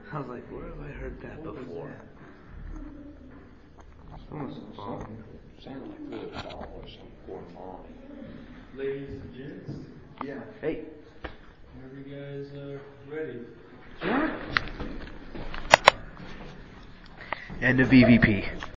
I was like, where have I heard that before? Someone's phone. Sounds like football or something going on. Ladies and gents, Yeah. Hey. whenever you guys are ready. End of EVP.